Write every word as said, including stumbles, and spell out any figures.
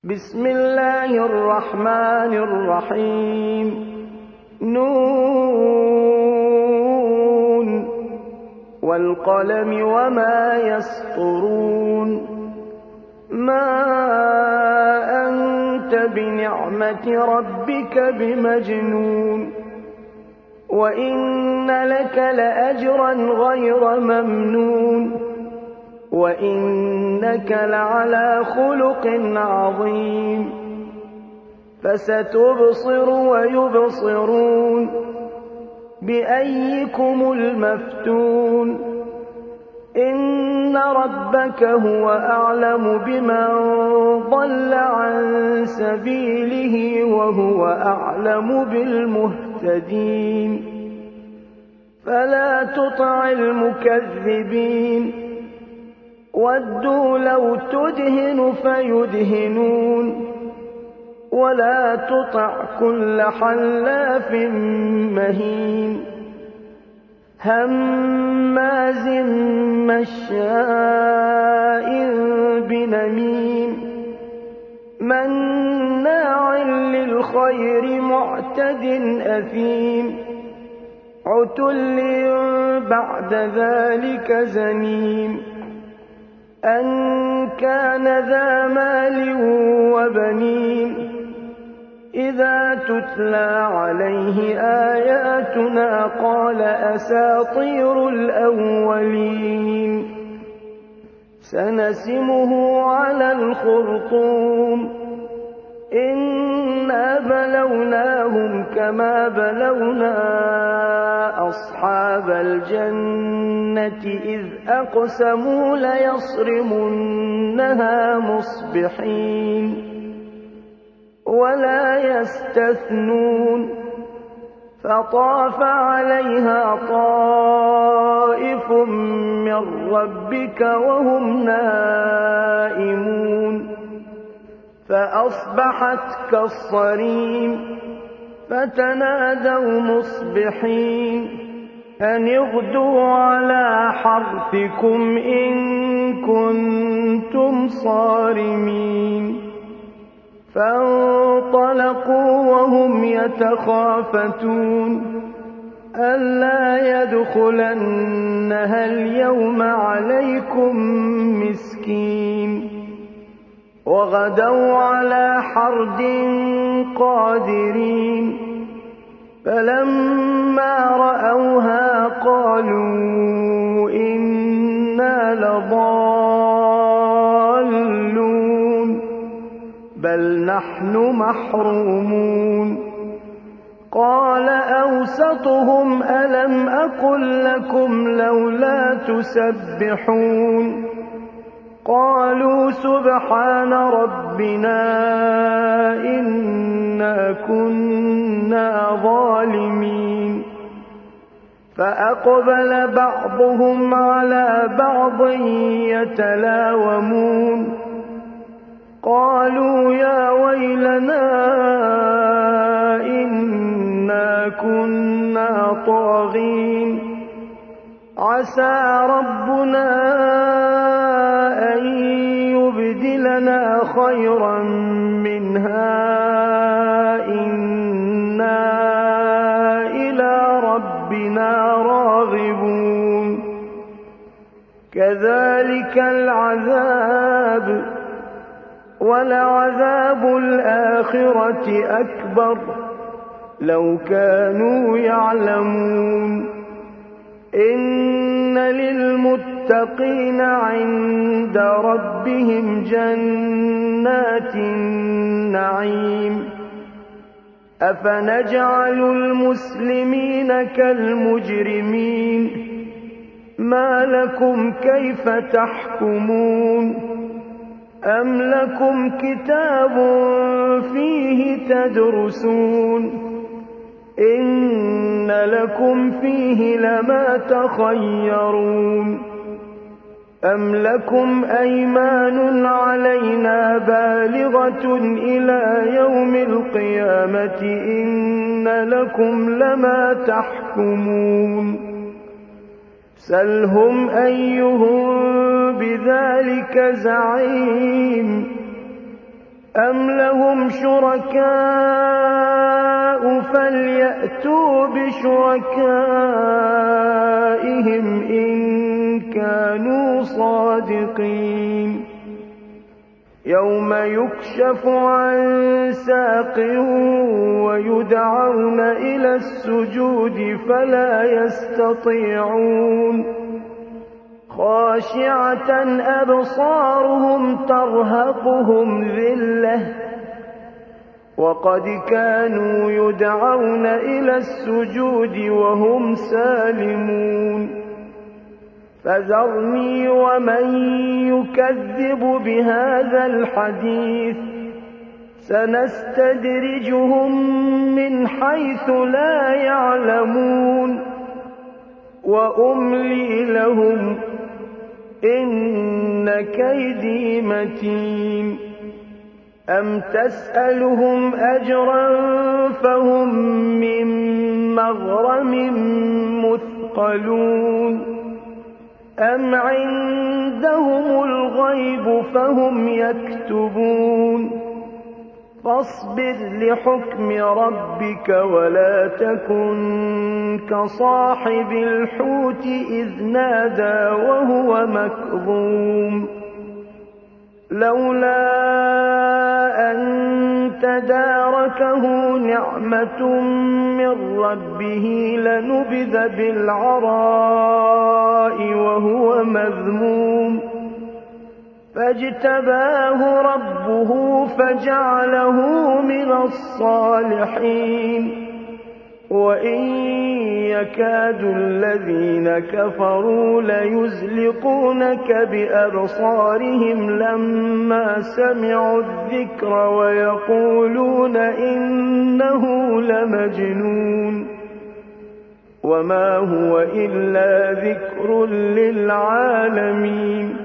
بسم الله الرحمن الرحيم نون والقلم وما يسطرون ما أنت بنعمة ربك بمجنون وإن لك لأجرا غير ممنون وإنك لعلى خلق عظيم فستبصر ويبصرون بأيكم المفتون إن ربك هو أعلم بمن ضل عن سبيله وهو أعلم بالمهتدين فلا تطع المكذبين ودوا لو تدهن فيدهنون ولا تطع كل حلاف مهين هماز مشاء بنميم مناع للخير معتد أثيم عتل بعد ذلك زنيم أن كان ذا مال وبنين إذا تتلى عليه آياتنا قال أساطير الأولين سنسمه على الخرطوم إنا بلوناهم كما بلونا أصحاب الجنة إذ أقسموا ليصرمنها مصبحين ولا يستثنون فطاف عليها طائف من ربك وهم نائمون فأصبحت كالصريم فتنادوا مصبحين أن اغدوا على حرثكم إن كنتم صارمين فانطلقوا وهم يتخافتون ألا يدخلنها اليوم عليكم مسكين وغدوا على حرد قادرين فلما رأوها قالوا إنا لضالون بل نحن محرومون قال أوسطهم ألم أقل لكم لولا تسبحون قالوا سبحان ربنا إنا كنا ظالمين فأقبل بعضهم على بعض يتلاومون قالوا يا ويلنا إنا كنا طاغين عسى ربنا أن يبدلنا خيرا منها إنا إلى ربنا راغبون كذلك العذاب ولعذاب الآخرة أكبر لو كانوا يعلمون إن للمتقين عند ربهم جنات النعيم أفنجعل المسلمين كالمجرمين ما لكم كيف تحكمون أم لكم كتاب فيه تدرسون إن لكم فيه لما تخيرون أم لكم أيمان علينا بالغة إلى يوم القيامة إن لكم لما تحكمون سلهم أيهم بذلك زعيم أَمْ لَهُمْ شُرَكَاءُ فَلْيَأْتُوا بِشُرَكَائِهِمْ إِن كَانُوا صَادِقِينَ يَوْمَ يُكْشَفُ عَن سَاقٍ وَيُدْعَوْنَ إِلَى السُّجُودِ فَلَا يَسْتَطِيعُونَ خَاشِعَةً أَبْصَارُهُمْ تَرْهَقُهُمْ ذِلَّةٌ وَقَدْ كَانُوا يُدْعَوْنَ إِلَى السُّجُودِ وَهُمْ سَالِمُونَ فَذَرْنِي وَمَن يُكَذِّبُ بِهَٰذَا الْحَدِيثِ سَنَسْتَدْرِجُهُم مِّنْ حَيْثُ لَا يَعْلَمُونَ وَأُمْلِي لَهُمْ إِنَّ كَيْدِي مَتِينٌ أَمْ تَسْأَلُهُمْ أَجْرًا فَهُم مِّن مَّغْرَمٍ مُّثْقَلُونَ أَمْ عِندَهُمُ الْغَيْبُ فَهُمْ يَكْتُبُونَ فَاصْبِرْ لِحُكْمِ رَبِّكَ وَلَا تَكُن كَصَاحِبِ الْحُوتِ إِذْ نَادَىٰ وَهُوَ مَكْظُومٌ لَّوْلَا أَن تَدَارَكَهُ نِعْمَةٌ مِّن رَّبِّهِ لَنُبِذَ بِالْعَرَاءِ وَهُوَ مَذْمُومٌ فَاجْتَبَاهُ رَبُّهُ فَجَعَلَهُ مِنَ الصَّالِحِينَ وَإِن يَكَادُ الَّذِينَ كَفَرُوا لَيُزْلِقُونَكَ بِأَبْصَارِهِمْ لَمَّا سَمِعُوا الذِّكْرَ وَيَقُولُونَ إِنَّهُ لَمَجْنُونٌ وَمَا هُوَ إِلَّا ذِكْرٌ لِّلْعَالَمِينَ